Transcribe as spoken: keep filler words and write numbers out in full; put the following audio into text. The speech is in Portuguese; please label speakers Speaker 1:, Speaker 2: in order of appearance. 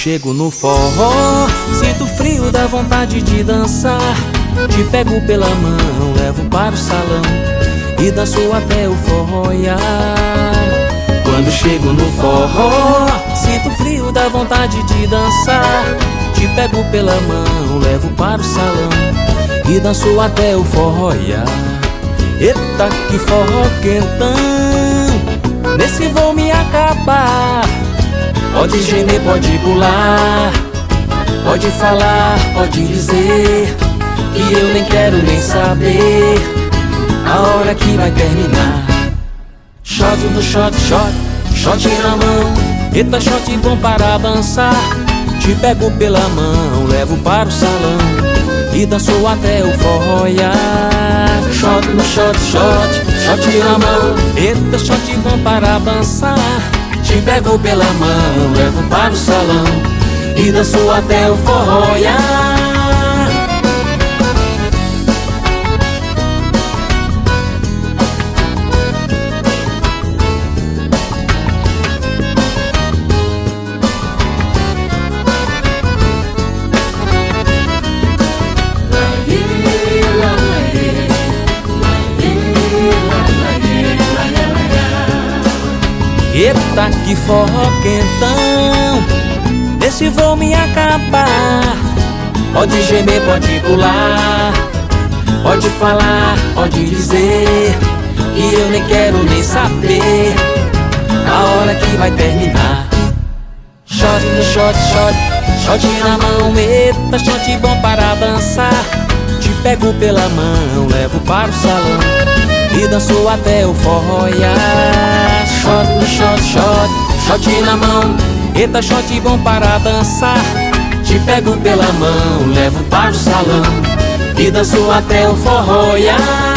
Speaker 1: chego no forró, sinto frio da vontade de dançar. Te pego pela mão, levo para o salão e danço até o forró ia. Quando chego no forró, sinto frio da vontade de dançar. Te pego pela mão, levo para o salão e danço até o forró ia. Eita, que forró quentão, nesse vou me acabar. Pode gemer, pode pular, pode falar, pode dizer que eu nem quero nem saber a hora que vai terminar. Shot no shot, shot, shot na mão. Eita, shot bom para dançar. Te pego pela mão, levo para o salão e danço até o forró ia. Shot no shot, shot, shot na mão. Eita, shot bom para dançar. Te pego pela mão, levo para o salão e danço até o forró ia. Eita, que forró quentão, esse vou me acabar. Pode gemer, pode pular, pode falar, pode dizer que eu nem quero nem saber a hora que vai terminar. Shot no shot, shot, shot na mão. Eita, shot bom para dançar. Te pego pela mão, levo para o salão e danço até o forró ia. Shot no shot, shot, shot na mão. Eita, shot bom para dançar. Te pego pela mão, levo para o salão e danço até o forró ia.